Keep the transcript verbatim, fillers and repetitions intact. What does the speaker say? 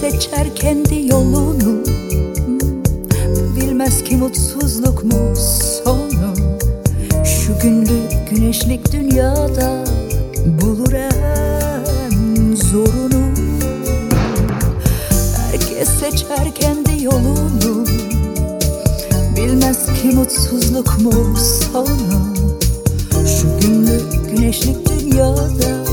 seçer kendi yolunu. Bilmez ki mutsuzluk mu sonu. Şu günlük güneşlik dünyada bulur en zorunu. Herkes seçer kendi yolunu. Bilmez ki mutsuzluk mu sonu. Şu günlük güneşlik dünyada